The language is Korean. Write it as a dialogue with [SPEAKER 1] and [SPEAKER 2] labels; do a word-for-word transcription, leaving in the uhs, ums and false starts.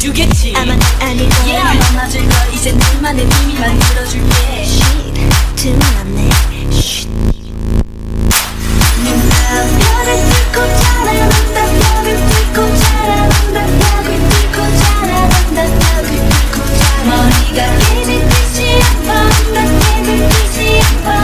[SPEAKER 1] 해주겠지.
[SPEAKER 2] 아마 넌 아닐 거야.
[SPEAKER 1] Yeah, 아마 맞을 걸. 이제 너만의 힘이 만들어줄게.
[SPEAKER 2] Shit, 드문없네. Shit.
[SPEAKER 1] 별을 뚫고 자라난다. 벽을 뚫고 자라난다. 벽을 뚫고 자라난다. 벽을 뚫고 자라난다. 머리가 깨질 듯이 아파한다. 깨질 듯이 아파.